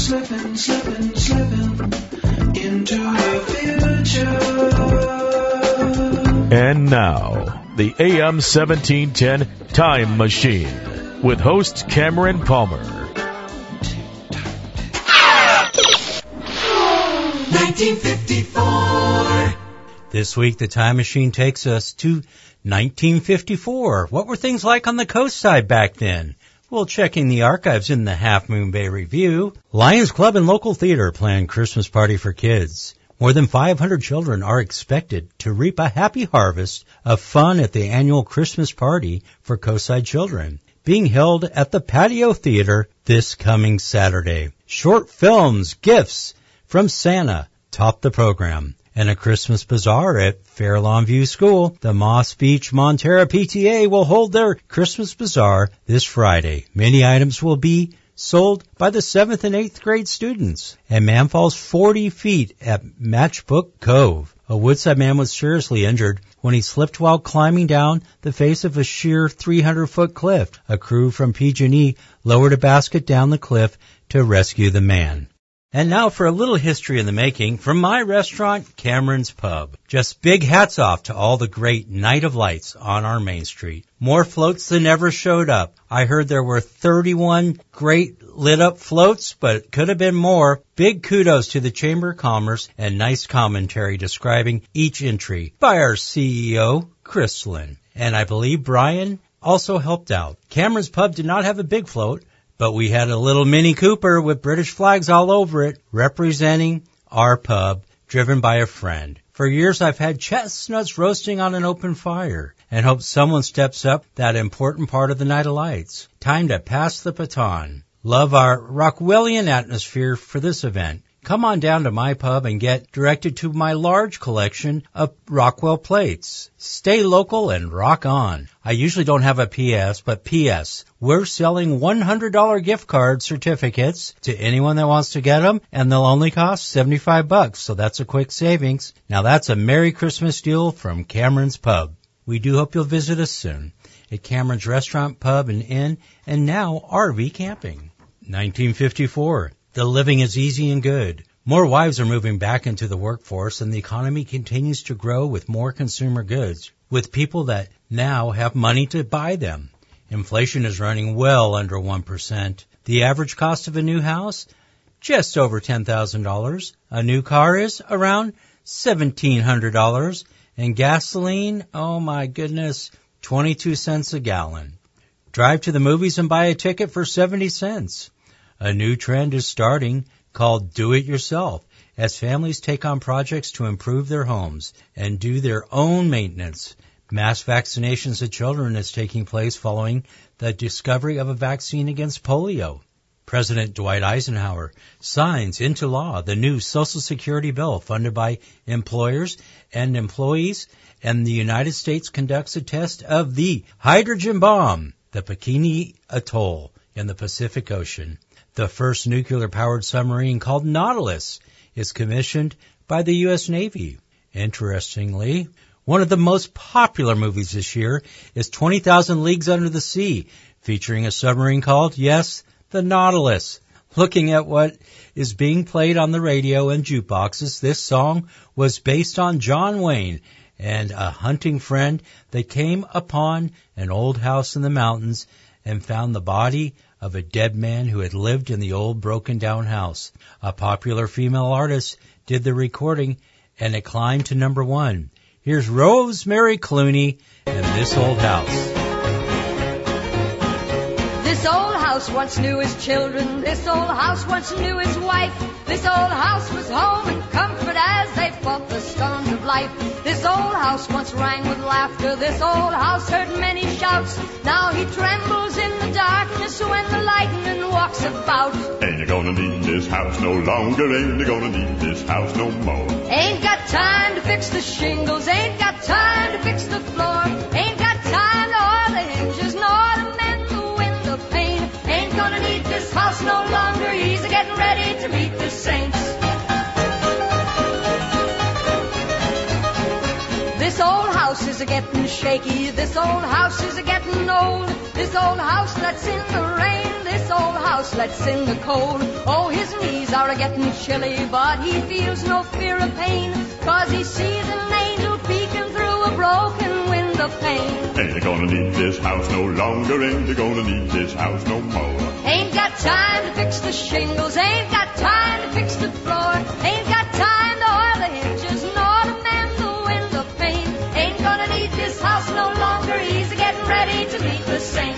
slipping into the future. And now, the AM 1710 Time Machine with host Cameron Palmer. 1954. This week, the Time Machine takes us to 1954. What were things like on the coast side back then? Well, checking the archives in the Half Moon Bay Review, Lions Club and local theater plan Christmas party for kids. More than 500 children are expected to reap a happy harvest of fun at the annual Christmas party for coastside children, being held at the Patio Theater this coming Saturday. Short films, gifts from Santa top the program. And a Christmas bazaar at Fair Lawn View School. The Moss Beach Montera PTA will hold their Christmas bazaar this Friday. Many items will be sold by the 7th and 8th grade students. And man falls 40 feet at Matchbook Cove. A Woodside man was seriously injured when he slipped while climbing down the face of a sheer 300-foot cliff. A crew from PG&E lowered a basket down the cliff to rescue the man. And now for a little history in the making from my restaurant, Cameron's Pub. Just big hats off to all the great Night of Lights on our Main Street. More floats than ever showed up. I heard there were 31 great lit up floats, but could have been more. Big kudos to the Chamber of Commerce and nice commentary describing each entry by our CEO, Chris Lynn. And I believe Brian also helped out. Cameron's Pub did not have a big float, but we had a little Mini Cooper with British flags all over it, representing our pub, driven by a friend. For years I've had chestnuts roasting on an open fire, and hope someone steps up that important part of the Night of Lights. Time to pass the baton. Love our Rockwellian atmosphere for this event. Come on down to my pub and get directed to my large collection of Rockwell plates. Stay local and rock on. I usually don't have a PS, but PS. We're selling $100 gift card certificates to anyone that wants to get them, and they'll only cost $75, so that's a quick savings. Now that's a Merry Christmas deal from Cameron's Pub. We do hope you'll visit us soon at Cameron's Restaurant, Pub, and Inn, and now RV Camping. 1954. The living is easy and good. More wives are moving back into the workforce, and the economy continues to grow with more consumer goods, with people that now have money to buy them. Inflation is running well under 1%. The average cost of a new house? Just over $10,000. A new car is around $1,700. And gasoline? Oh my goodness, 22 cents a gallon. Drive to the movies and buy a ticket for 70 cents. A new trend is starting called Do It Yourself, as families take on projects to improve their homes and do their own maintenance. Mass vaccinations of children is taking place following the discovery of a vaccine against polio. President Dwight Eisenhower signs into law the new Social Security bill funded by employers and employees, and the United States conducts a test of the hydrogen bomb, the Bikini Atoll in the Pacific Ocean. The first nuclear-powered submarine, called Nautilus, is commissioned by the U.S. Navy. Interestingly, one of the most popular movies this year is 20,000 Leagues Under the Sea, featuring a submarine called, yes, the Nautilus. Looking at what is being played on the radio and jukeboxes, this song was based on John Wayne and a hunting friend that came upon an old house in the mountains and found the body of a dead man who had lived in the old broken-down house. A popular female artist did the recording, and it climbed to number 1. Here's Rosemary Clooney and This Old House. This old house once knew his children. This old house once knew his wife. This old house was home and comfort as they fought the storms of life. This old house once rang with laughter. This old house heard many shouts. Now he trembles in the darkness when the lightning walks about. Ain't you gonna need this house no longer? Ain't you gonna need this house no more? Ain't got time to fix the shingles. Ain't got time to fix the floor. Ain't got time to oil the hinges nor to mend the window pane. Ain't gonna need this house no longer. He's getting ready to meet the saints. This old house is a getting shaky. This old house is a getting old. This old house lets in the rain. This old house lets in the cold. Oh, his knees are a getting chilly, but he feels no fear of pain, 'cause he sees an angel peeking through a broken window pane. Ain't gonna need this house no longer, ain't gonna need this house no more. Ain't got time to fix the shingles, ain't got time to fix the floor, ain't got time to oil the hinges, nor to mend the window pane. Ain't gonna need this house no longer, he's getting ready to meet the saints.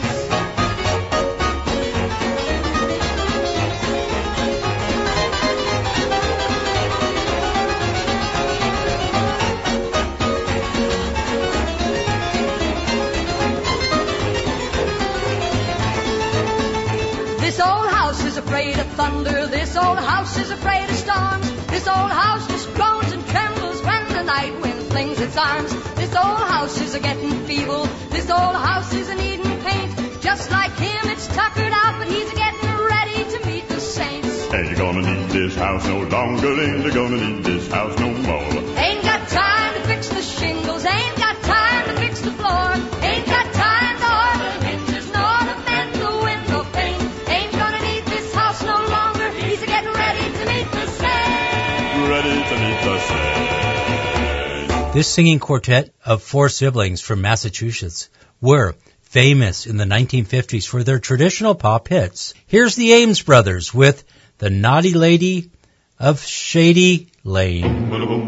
This old house is afraid of thunder. This old house is afraid of storms. This old house just groans and trembles when the night wind flings its arms. This old house is a-getting feeble. This old house is a-needing paint. Just like him, it's tuckered out, but he's a-getting ready to meet the saints. Ain't gonna need this house no longer, ain't gonna need this house no more. Ain't got time to fix the shingles, ain't got time to fix the floor, ain't got time to oil the hinges, nor to mend the window pane. Ain't gonna need this house no longer, he's a-getting ready to meet the saints. Ready to meet the saints. This singing quartet of four siblings from Massachusetts were famous in the 1950s for their traditional pop hits. Here's the Ames Brothers with The Naughty Lady of Shady Lane.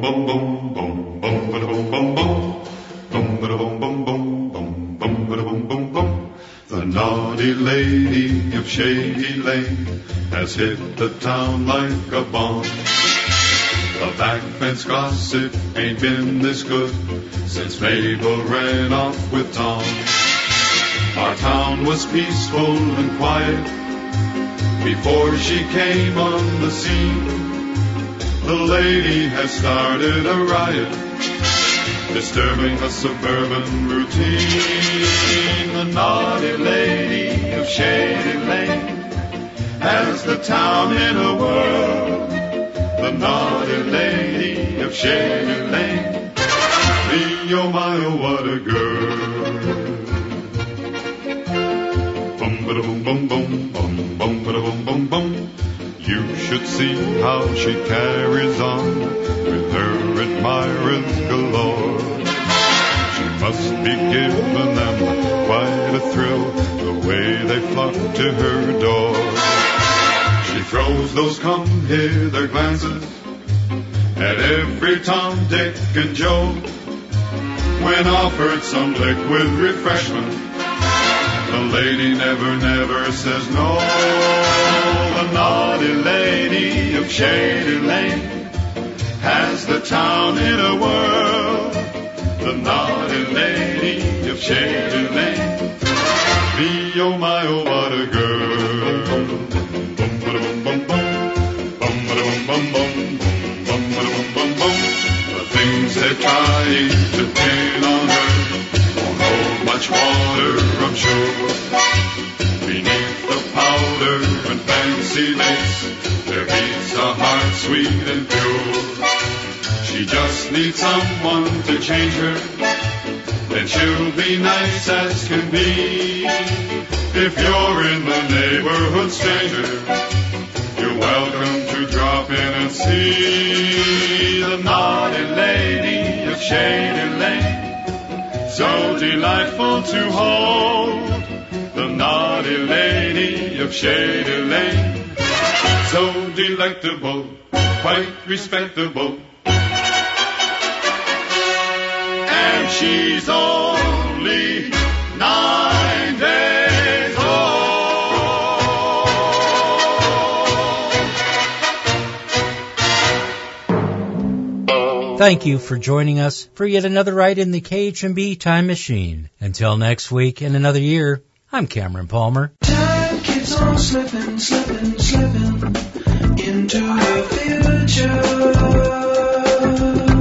The naughty lady of Shady Lane has hit the town like a bomb. The back fence gossip ain't been this good since Mabel ran off with Tom. Our town was peaceful and quiet before she came on the scene. The lady has started a riot, disturbing the suburban routine. The naughty lady of Shady Lane has the town in a whirl. The naughty lady of Shady Lane, me, oh my, oh what a girl. Bum ba da bum bum bum bum bum ba da bum bum bum. You should see how she carries on with her admirers galore. She must be giving them quite a thrill, the way they flock to her door. She throws those come-hither glances at every Tom, Dick, and Joe. When offered some liquid refreshment, the lady never says no. The naughty lady of Shady Lane has the town in a whirl. The naughty lady of Shady Lane, me, oh my, oh what a girl. Bum ba da bum bum bum, bum ba da bum bum bum, bum ba da bum bum bum. The things they're trying to pin on her won't hold much water, I'm sure. Beneath the powder and fancy lace, there beats a heart sweet and pure. She just needs someone to change her, then she'll be nice as can be. If you're in the neighborhood, stranger, you're welcome to drop in and see the naughty lady of Shady Lane. So delightful to hold, the naughty lady of Shady Lane. So delectable, quite respectable, and she's only 9 days old. Thank you for joining us for yet another ride in the KHMB Time Machine. Until next week and another year, I'm Cameron Palmer. Time keeps on slipping, slipping, slipping into the future.